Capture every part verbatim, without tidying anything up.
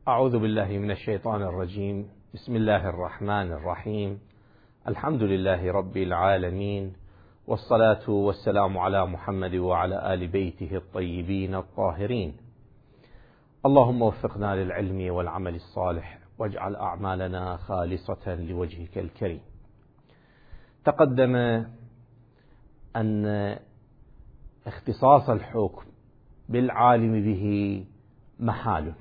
أعوذ بالله من الشيطان الرجيم. بسم الله الرحمن الرحيم. الحمد لله رب العالمين، والصلاة والسلام على محمد وعلى آل بيته الطيبين الطاهرين. اللهم وفقنا للعلم والعمل الصالح، واجعل أعمالنا خالصة لوجهك الكريم. تقدم أن اختصاص الحكم بالعالم به محال،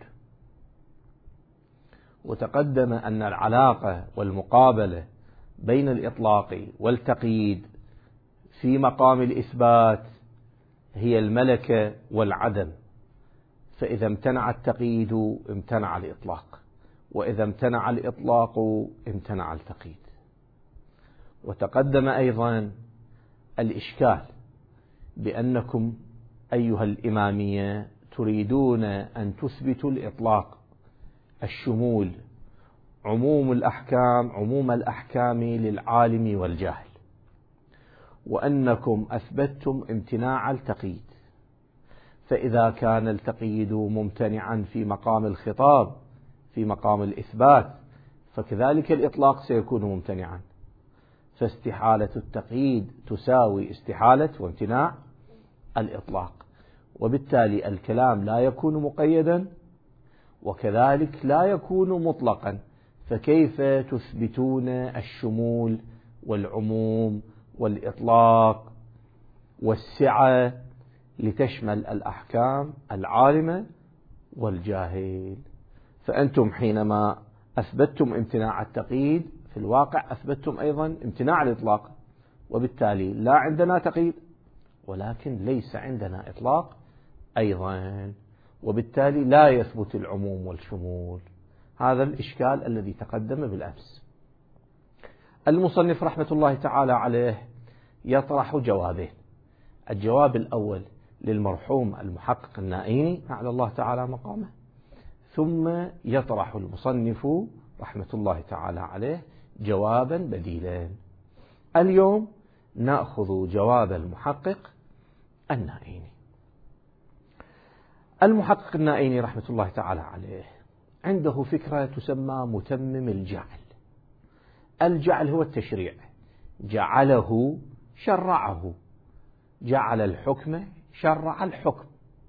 وتقدم أن العلاقة والمقابلة بين الإطلاق والتقييد في مقام الإثبات هي الملكة والعدم، فإذا امتنع التقييد امتنع الإطلاق، وإذا امتنع الإطلاق امتنع التقييد. وتقدم أيضا الإشكال بأنكم أيها الإمامية تريدون أن تثبتوا الإطلاق، الشمول، عموم الأحكام عموم الأحكام للعالم والجاهل، وأنكم أثبتتم امتناع التقييد. فإذا كان التقييد ممتنعا في مقام الخطاب في مقام الإثبات، فكذلك الإطلاق سيكون ممتنعا، فاستحالة التقييد تساوي استحالة وامتناع الإطلاق، وبالتالي الكلام لا يكون مقيدا وكذلك لا يكون مطلقا. فكيف تثبتون الشمول والعموم والإطلاق والسعة لتشمل الأحكام العالمة والجاهل؟ فأنتم حينما أثبتتم امتناع التقييد في الواقع أثبتتم أيضا امتناع الإطلاق، وبالتالي لا عندنا تقييد ولكن ليس عندنا إطلاق أيضا، وبالتالي لا يثبت العموم والشمول. هذا الإشكال الذي تقدم بالأمس. المصنف رحمة الله تعالى عليه يطرح جوابين. الجواب الأول للمرحوم المحقق النائيني على الله تعالى مقامه، ثم يطرح المصنف رحمة الله تعالى عليه جوابا بديلا. اليوم نأخذ جواب المحقق النائيني. المحقق النائيني رحمة الله تعالى عليه عنده فكرة تسمى متمم الجعل. الجعل هو التشريع، جعله شرعه، جعل الحكم شرع الحكم.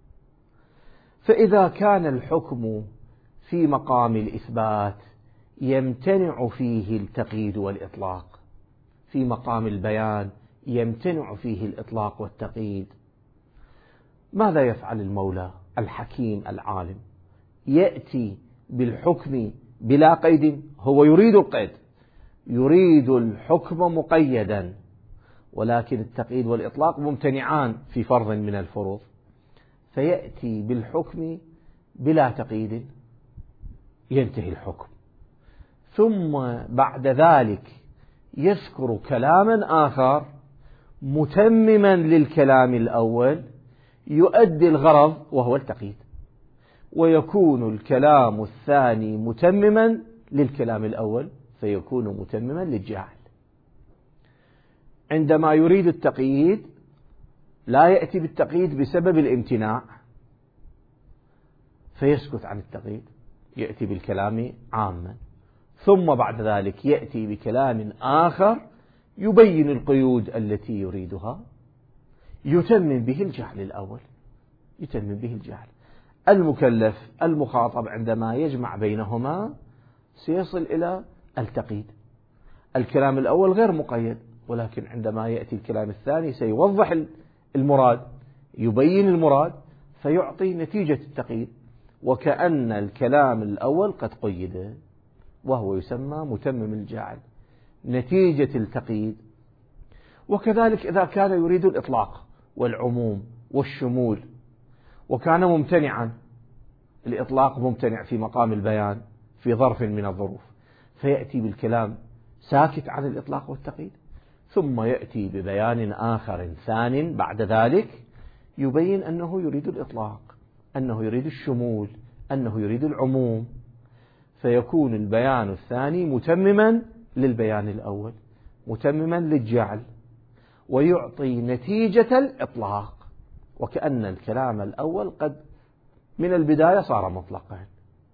فإذا كان الحكم في مقام الإثبات يمتنع فيه التقييد والإطلاق، في مقام البيان يمتنع فيه الإطلاق والتقييد، ماذا يفعل المولى الحكيم العالم؟ يأتي بالحكم بلا قيد. هو يريد القيد، يريد الحكم مقيدا، ولكن التقييد والإطلاق ممتنعان في فرض من الفروض، فيأتي بالحكم بلا تقييد ينتهي الحكم، ثم بعد ذلك يذكر كلاما آخر متمما للكلام الأول يؤدي الغرض وهو التقييد، ويكون الكلام الثاني متمما للكلام الأول فيكون متمما للجاهل. عندما يريد التقييد لا يأتي بالتقييد بسبب الامتناع فيسكت عن التقييد، يأتي بالكلام عاما، ثم بعد ذلك يأتي بكلام آخر يبين القيود التي يريدها، يتمم به الجهل الأول، يتمم به الجهل. المكلف المخاطب عندما يجمع بينهما سيصل إلى التقييد. الكلام الأول غير مقيد، ولكن عندما يأتي الكلام الثاني سيوضح المراد، يبين المراد، فيعطي نتيجة التقييد، وكأن الكلام الأول قد قيد، وهو يسمى متمم الجعل، نتيجة التقييد. وكذلك إذا كان يريد الإطلاق والعموم والشمول وكان ممتنعا، الإطلاق ممتنع في مقام البيان في ظرف من الظروف، فيأتي بالكلام ساكت عن الإطلاق والتقييد، ثم يأتي ببيان آخر ثان بعد ذلك يبين أنه يريد الإطلاق، أنه يريد الشمول، أنه يريد العموم، فيكون البيان الثاني متمما للبيان الأول، متمما للجعل، ويعطي نتيجة الإطلاق، وكأن الكلام الأول قد من البداية صار مطلقا،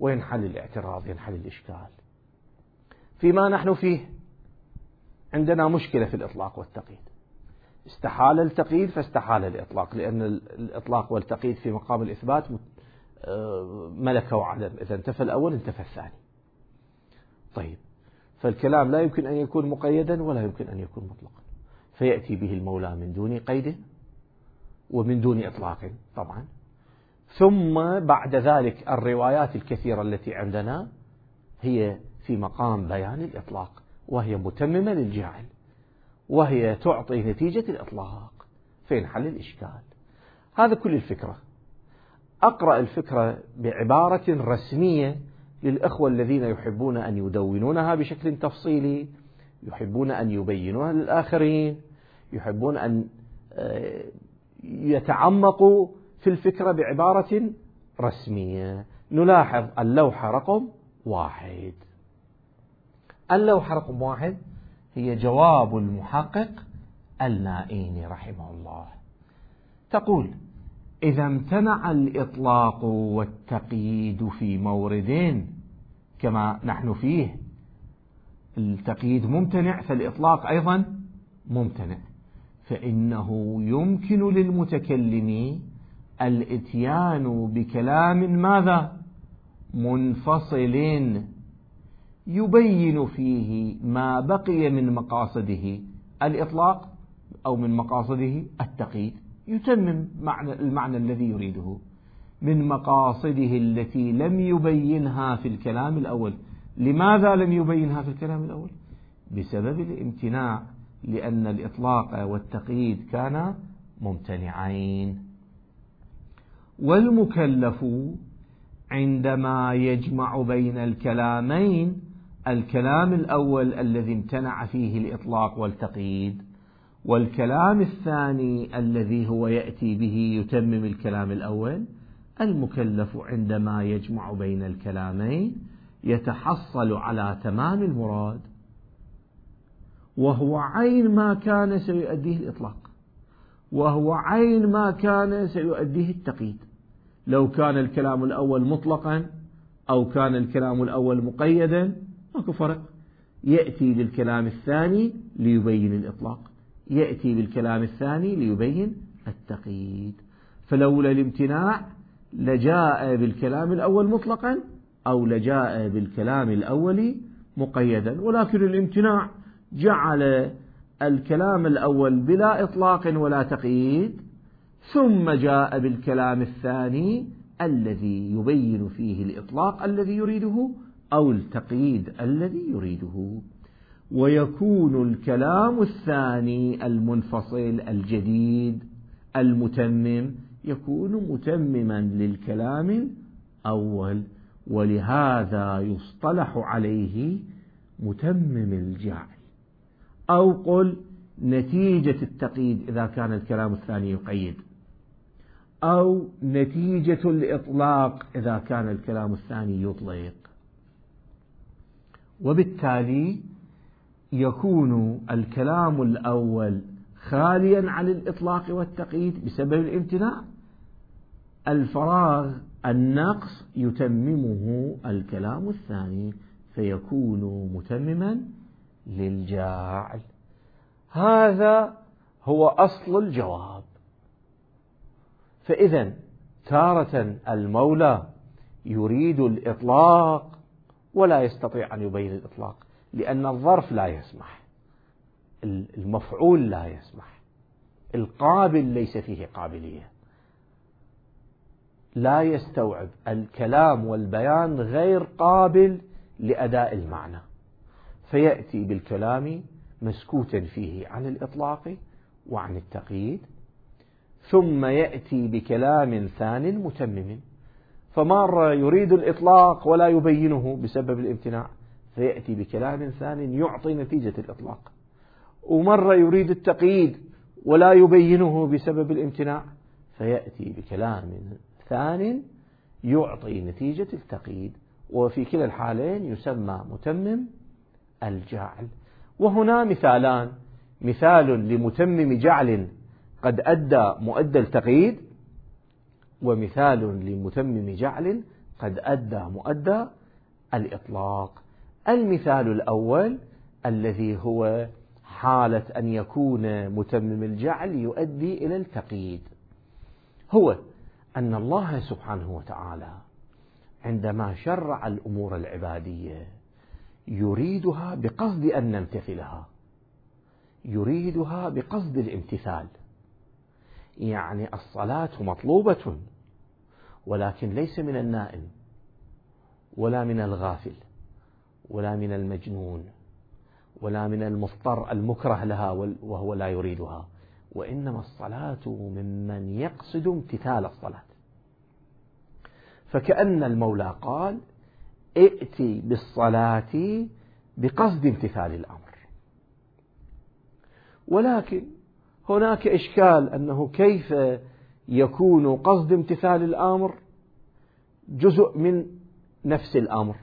وينحل الاعتراض، ينحل الإشكال. فيما نحن فيه عندنا مشكلة في الإطلاق والتقييد، استحال التقييد فاستحال الإطلاق، لأن الإطلاق والتقييد في مقام الإثبات ملكة وعدم، إذا انتفى الأول انتفى الثاني. طيب، فالكلام لا يمكن أن يكون مقيدا ولا يمكن أن يكون مطلقا، فيأتي به المولى من دون قيد ومن دون إطلاق طبعا. ثم بعد ذلك الروايات الكثيرة التي عندنا هي في مقام بيان الإطلاق، وهي متممة للجاعل، وهي تعطي نتيجة الإطلاق، فينحل الإشكال. هذا كل الفكرة. أقرأ الفكرة بعبارة رسمية للأخوة الذين يحبون أن يدونونها بشكل تفصيلي، يحبون أن يبينوها للآخرين، يحبون أن يتعمقوا في الفكرة بعبارة رسمية. نلاحظ اللوحة رقم واحد. اللوحة رقم واحد هي جواب المحقق النائين رحمه الله. تقول: إذا امتنع الإطلاق والتقييد في مورد كما نحن فيه، التقييد ممتنع فالإطلاق أيضا ممتنع، فإنه يمكن للمتكلم الإتيان بكلام ماذا؟ منفصل يبين فيه ما بقي من مقاصده الإطلاق أو من مقاصده التقييد، يتمم معنى المعنى الذي يريده من مقاصده التي لم يبينها في الكلام الأول. لماذا لم يبينها في الكلام الأول؟ بسبب الامتناع، لأن الإطلاق والتقييد كانا ممتنعين. والمكلف عندما يجمع بين الكلامين، الكلام الأول الذي امتنع فيه الإطلاق والتقييد، والكلام الثاني الذي هو يأتي به يتمم الكلام الأول، المكلف عندما يجمع بين الكلامين يتحصل على تمام المراد، وهو عين ما كان سيؤديه الإطلاق، وهو عين ما كان سيؤديه التقييد. لو كان الكلام الأول مطلقا أو كان الكلام الأول مقيدا ماكو فرق، يأتي بالكلام الثاني ليبين الإطلاق، يأتي بالكلام الثاني ليبين التقييد. فلولا الامتناع لجاء بالكلام الأول مطلقا أو لجاء بالكلام الأول مقيدا، ولكن الامتناع جعل الكلام الأول بلا إطلاق ولا تقييد، ثم جاء بالكلام الثاني الذي يبين فيه الإطلاق الذي يريده أو التقييد الذي يريده. ويكون الكلام الثاني المنفصل الجديد المتمم يكون متمما للكلام الأول، ولهذا يصطلح عليه متمم الجعل، أو قل نتيجة التقييد إذا كان الكلام الثاني يقيد، أو نتيجة الإطلاق إذا كان الكلام الثاني يطلق. وبالتالي يكون الكلام الأول خاليا عن الإطلاق والتقييد بسبب الامتناع، الفراغ النقص يتممه الكلام الثاني فيكون متمما للجاعل. هذا هو أصل الجواب. فإذا تارة المولى يريد الإطلاق ولا يستطيع أن يبين الإطلاق، لأن الظرف لا يسمح، المفعول لا يسمح، القابل ليس فيه قابلية، لا يستوعب الكلام والبيان، غير قابل لأداء المعنى، فيأتي بالكلام مسكوتا فيه عن الإطلاق وعن التقييد، ثم يأتي بكلام ثان متمم، فمرة يريد الإطلاق ولا يبينه بسبب الامتناع فيأتي بكلام ثان يعطي نتيجة الإطلاق، ومرة يريد التقييد ولا يبينه بسبب الامتناع فيأتي بكلام ثان يعطي نتيجة التقييد، وفي كلا الحالين يسمى متمم الجعل. وهنا مثالان: مثال لمتمم جعل قد أدى مؤدى التقييد، ومثال لمتمم جعل قد أدى مؤدى الإطلاق. المثال الأول الذي هو حالة أن يكون متمم الجعل يؤدي إلى التقييد، هو أن الله سبحانه وتعالى عندما شرع الأمور العبادية يريدها بقصد أن نمتثلها، يريدها بقصد الامتثال. يعني الصلاة مطلوبة، ولكن ليس من النائم ولا من الغافل ولا من المجنون ولا من المضطر المكره لها وهو لا يريدها، وإنما الصلاة ممن يقصد امتثال الصلاة. فكأن المولى قال ائتي بالصلاة بقصد امتثال الأمر. ولكن هناك إشكال أنه كيف يكون قصد امتثال الأمر جزء من نفس الأمر؟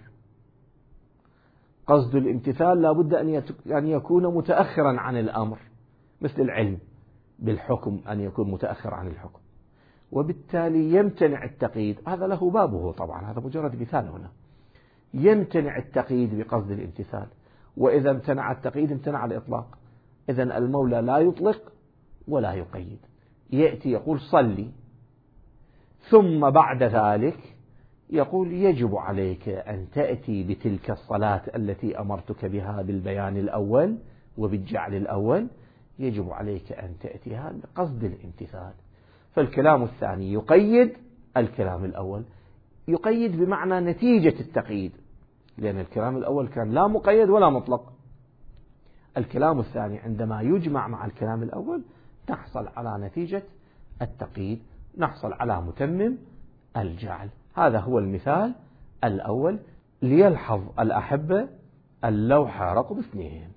قصد الامتثال لا بد أن يكون متأخرا عن الأمر، مثل العلم بالحكم أن يكون متأخر عن الحكم، وبالتالي يمتنع التقييد. هذا له بابه طبعا، هذا مجرد مثال هنا. يمتنع التقييد بقصد الامتثال، وإذا امتنع التقييد امتنع الإطلاق. إذن المولى لا يطلق ولا يقيد، يأتي يقول صلي، ثم بعد ذلك يقول يجب عليك أن تأتي بتلك الصلاة التي أمرتك بها بالبيان الأول وبالجعل الأول، يجب عليك أن تأتيها بقصد الامتثال. فالكلام الثاني يقيد الكلام الأول، يقيد بمعنى نتيجة التقييد، لأن الكلام الأول كان لا مقيد ولا مطلق. الكلام الثاني عندما يجمع مع الكلام الأول نحصل على نتيجة التقييد، نحصل على متمم الجعل. هذا هو المثال الأول. ليلحظ الأحبة اللوحة رقم اثنين.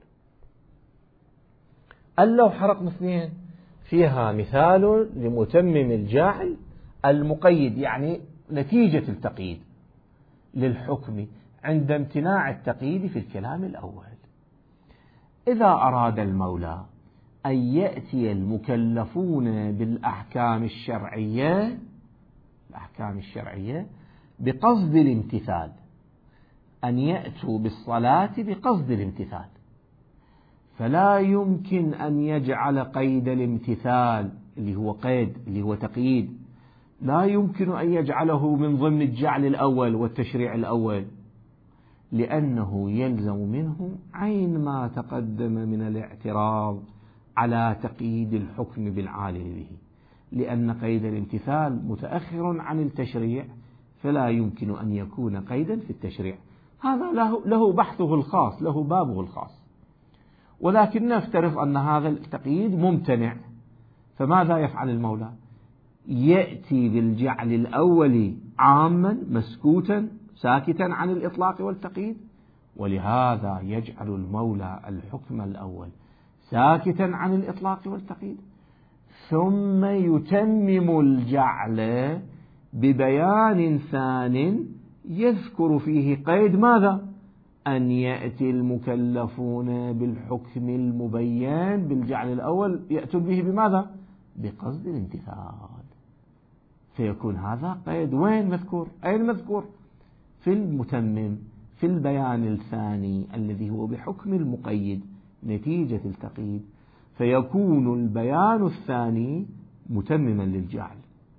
اللوحة رقم اثنين فيها مثال لمتمم الجعل المقيد، يعني نتيجة التقييد للحكم عند امتناع التقييد في الكلام الأول. إذا أراد المولى أن يأتي المكلفون بالأحكام الشرعية الأحكام الشرعية بقصد الامتثال، أن يأتوا بالصلاة بقصد الامتثال، فلا يمكن أن يجعل قيد الامتثال اللي هو قيد اللي هو تقييد، لا يمكن أن يجعله من ضمن الجعل الأول والتشريع الأول، لأنه يلزم منه عين ما تقدم من الاعتراض على تقييد الحكم بالعالم به، لأن قيد الامتثال متأخر عن التشريع، فلا يمكن أن يكون قيدا في التشريع. هذا له, له بحثه الخاص، له بابه الخاص. ولكن نفترض أن هذا التقييد ممتنع، فماذا يفعل المولى؟ يأتي بالجعل الأول عاما مسكوتا ساكتا عن الإطلاق والتقييد، ولهذا يجعل المولى الحكم الأول ساكتا عن الإطلاق والتقييد، ثم يتمم الجعل ببيان ثان يذكر فيه قيد ماذا؟ أن يأتي المكلفون بالحكم المبين بالجعل الأول يأتون به بماذا؟ بقصد الامتثال. فيكون هذا قيد وين مذكور؟ أين مذكور؟ في المتمم، في البيان الثاني الذي هو بحكم المقيد نتيجة التقييد، فيكون البيان الثاني متمما للجعل.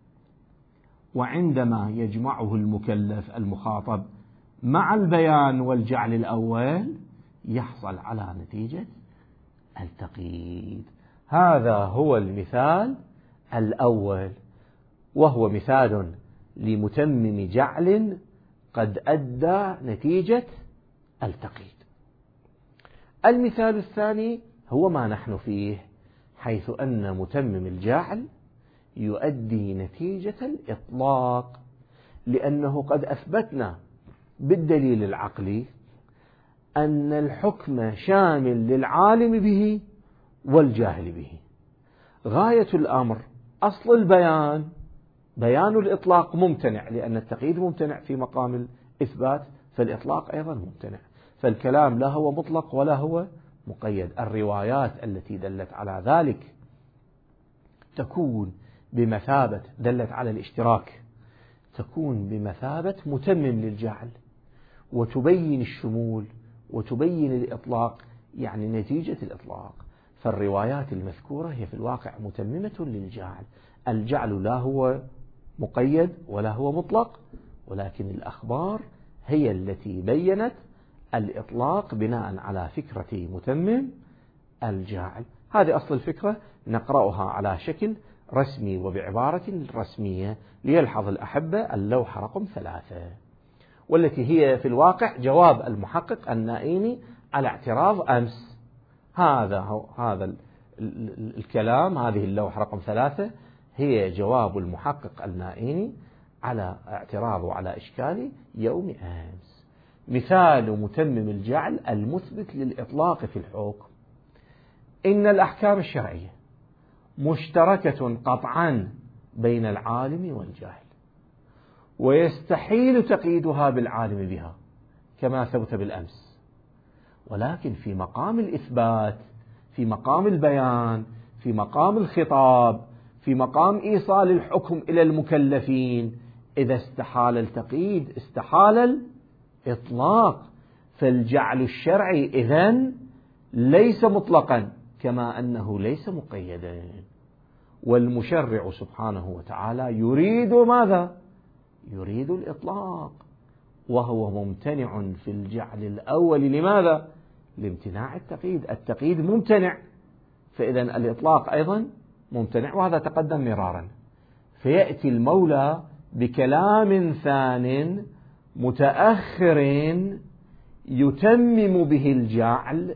وعندما يجمعه المكلف المخاطب مع البيان والجعل الأول يحصل على نتيجة التقييد. هذا هو المثال الأول، وهو مثال لمتمم جعل قد أدى نتيجة التقييد. المثال الثاني هو ما نحن فيه، حيث أن متمم الجعل يؤدي نتيجة الإطلاق، لأنه قد أثبتنا بالدليل العقلي أن الحكم شامل للعالم به والجاهل به. غاية الأمر أصل البيان بيان الإطلاق ممتنع، لأن التقييد ممتنع في مقام الإثبات، فالإطلاق أيضا ممتنع، فالكلام لا هو مطلق ولا هو مقيد. الروايات التي دلت على ذلك تكون بمثابة دلت على الاشتراك تكون بمثابة متمم للجعل، وتبين الشمول وتبين الإطلاق، يعني نتيجة الإطلاق. فالروايات المذكورة هي في الواقع متممة للجعل. الجعل لا هو مقيد ولا هو مطلق، ولكن الأخبار هي التي بينت الإطلاق بناء على فكرة متمم الجاعل. هذه أصل الفكرة، نقرأها على شكل رسمي وبعبارة رسمية ليلحظ الأحبة اللوحة رقم ثلاثة، والتي هي في الواقع جواب المحقق النائيني على اعتراض أمس. هذا هو هذا الكلام، هذه اللوحة رقم ثلاثة هي جواب المحقق النائيني على اعتراض وعلى إشكال يوم أمس. مثال متمم الجعل المثبت للإطلاق في الحكم: إن الأحكام الشرعية مشتركة قطعا بين العالم والجاهل، ويستحيل تقييدها بالعالم بها كما ثبت بالأمس، ولكن في مقام الإثبات، في مقام البيان، في مقام الخطاب، في مقام إيصال الحكم إلى المكلفين، إذا استحال التقييد استحال الإطلاق. فالجعل الشرعي إذن ليس مطلقا كما أنه ليس مقيدا، والمشرع سبحانه وتعالى يريد ماذا؟ يريد الإطلاق، وهو ممتنع في الجعل الأول. لماذا؟ لامتناع التقييد. التقييد ممتنع، فإذا الإطلاق أيضا ممتنع، وهذا تقدم مرارا. فيأتي المولى بكلام ثان متأخر يتمم به الجعل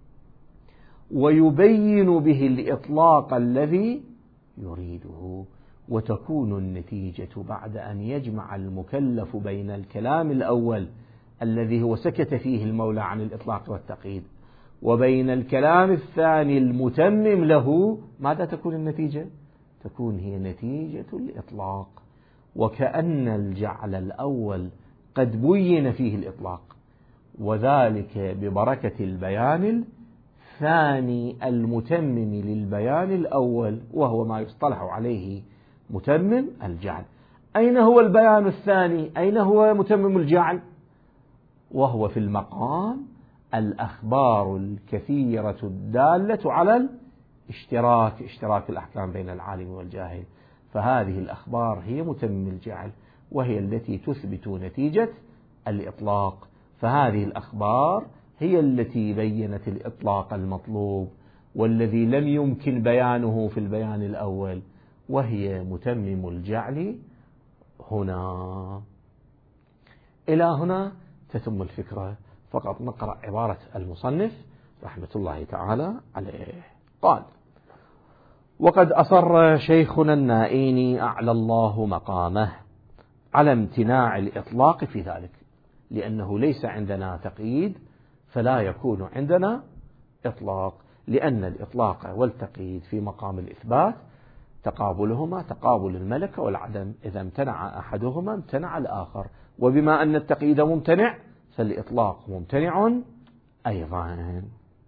ويبين به الإطلاق الذي يريده، وتكون النتيجة بعد أن يجمع المكلف بين الكلام الأول الذي هو سكت فيه المولى عن الإطلاق والتقييد وبين الكلام الثاني المتمم له. ماذا تكون النتيجة؟ تكون هي نتيجة الإطلاق، وكأن الجعل الأول قد بين فيه الإطلاق، وذلك ببركة البيان الثاني المتمم للبيان الأول، وهو ما يصطلح عليه متمم الجعل. أين هو البيان الثاني؟ أين هو متمم الجعل؟ وهو في المقام الأخبار الكثيرة الدالة على الاشتراك، اشتراك الأحكام بين العالم والجاهل. فهذه الأخبار هي متمم الجعل، وهي التي تثبت نتيجة الإطلاق. فهذه الأخبار هي التي بينت الإطلاق المطلوب والذي لم يمكن بيانه في البيان الأول، وهي متمم الجعل هنا. إلى هنا تتم الفكرة. فقط نقرأ عبارة المصنف رحمة الله تعالى عليه. قال: وقد أصر شيخنا النائيني أعلى الله مقامه على امتناع الإطلاق في ذلك، لأنه ليس عندنا تقييد فلا يكون عندنا إطلاق، لأن الإطلاق والتقييد في مقام الإثبات تقابلهما تقابل الملكة والعدم، إذا امتنع أحدهما امتنع الآخر، وبما أن التقييد ممتنع فالإطلاق ممتنع أيضا.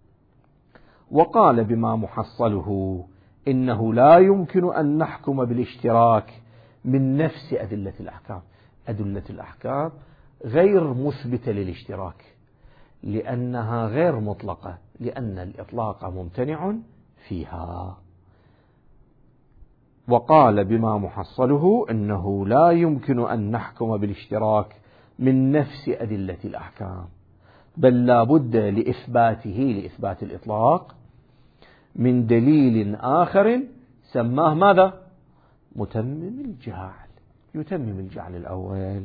وقال بما محصله: إنه لا يمكن أن نحكم بالاشتراك من نفس أدلة الأحكام. أدلة الأحكام غير مثبتة للاشتراك لأنها غير مطلقة، لأن الإطلاق ممتنع فيها. وقال بما محصله: إنه لا يمكن أن نحكم بالاشتراك من نفس أدلة الأحكام، بل لا بد لإثباته، لإثبات الإطلاق، من دليل آخر سماه ماذا؟ متمم الجعل، يتمم الجعل الأول،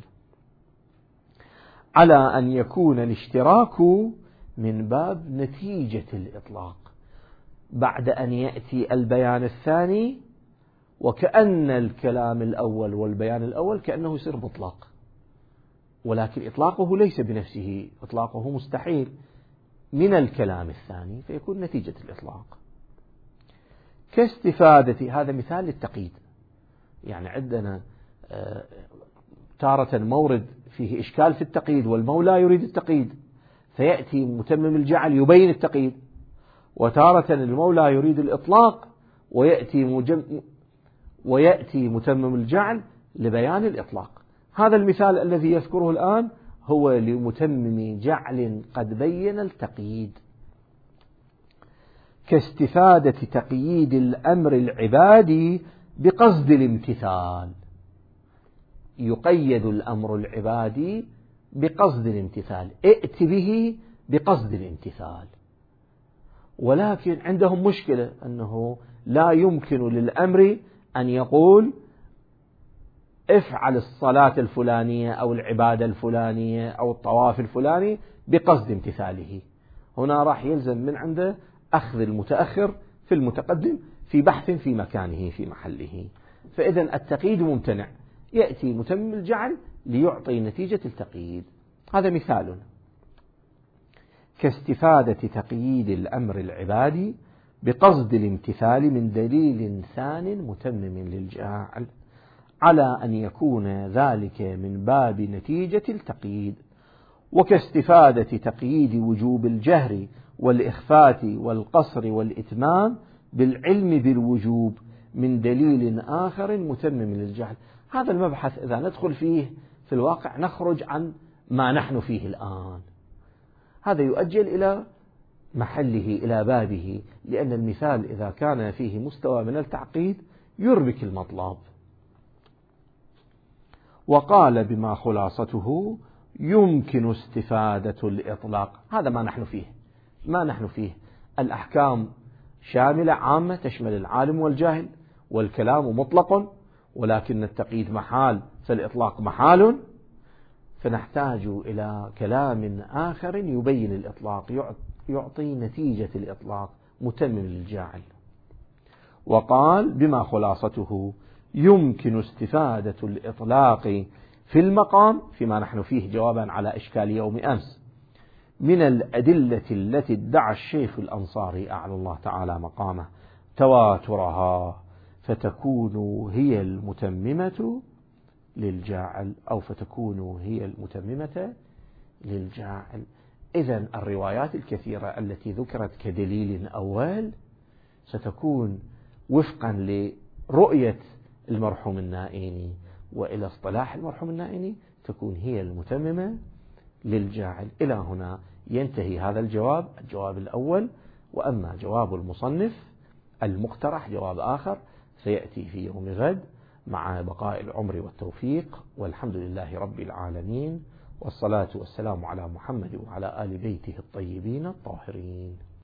على أن يكون الاشتراك من باب نتيجة الإطلاق بعد أن يأتي البيان الثاني، وكأن الكلام الأول والبيان الأول كأنه يصير مطلق، ولكن إطلاقه ليس بنفسه، إطلاقه مستحيل من الكلام الثاني، فيكون نتيجة الإطلاق. كاستفادة، هذا مثال للتقييد. يعني عندنا تارة مورد فيه إشكال في التقييد والمولى يريد التقييد فيأتي متمم الجعل يبين التقييد، وتارة المولى يريد الإطلاق ويأتي, مجم ويأتي متمم الجعل لبيان الإطلاق. هذا المثال الذي يذكره الآن هو لمتمم جعل قد بين التقييد، كاستفادة تقييد الأمر العبادي بقصد الامتثال. يقيد الأمر العبادي بقصد الامتثال، ائت به بقصد الامتثال. ولكن عندهم مشكلة أنه لا يمكن للأمر أن يقول افعل الصلاة الفلانية أو العبادة الفلانية أو الطواف الفلاني بقصد امتثاله. هنا راح يلزم من عنده أخذ المتأخر في المتقدم في بحث في مكانه في محله. فإذا التقييد ممتنع، يأتي متمم الجعل ليعطي نتيجة التقييد. هذا مثال. كاستفادة تقييد الأمر العبادي بقصد الامتثال من دليل ثان متمم للجعل، على أن يكون ذلك من باب نتيجة التقييد. وكاستفادة تقييد وجوب الجهر والإخفات والقصر والإتمام بالعلم بالوجوب من دليل آخر متمم للجعل. هذا المبحث إذا ندخل فيه في الواقع نخرج عن ما نحن فيه الآن. هذا يؤجل إلى محله إلى بابه، لأن المثال إذا كان فيه مستوى من التعقيد يربك المطلب. وقال بما خلاصته يمكن استفادة الإطلاق. هذا ما نحن فيه، ما نحن فيه الأحكام شاملة عامة تشمل العالم والجاهل، والكلام مطلق، ولكن التقييد محال فالإطلاق محال. فنحتاج إلى كلام آخر يبين الإطلاق، يعطي نتيجة الإطلاق متمم للجاعل. وقال بما خلاصته يمكن استفادة الإطلاق في المقام فيما نحن فيه جوابا على إشكال يوم أمس من الأدلة التي ادعى الشيخ الأنصاري أعلى الله تعالى مقامه تواترها، فتكون هي المتممة للجاعل، أو فتكون هي المتممة للجاعل. إذن الروايات الكثيرة التي ذكرت كدليل أول ستكون وفقا لرؤية المرحوم النائيني وإلى اصطلاح المرحوم النائيني تكون هي المتممة للجاعل. إلى هنا ينتهي هذا الجواب، الجواب الأول. وأما جواب المصنف المقترح جواب آخر سيأتي في يوم غد مع بقاء العمر والتوفيق، والحمد لله رب العالمين، والصلاة والسلام على محمد وعلى آل بيته الطيبين الطاهرين.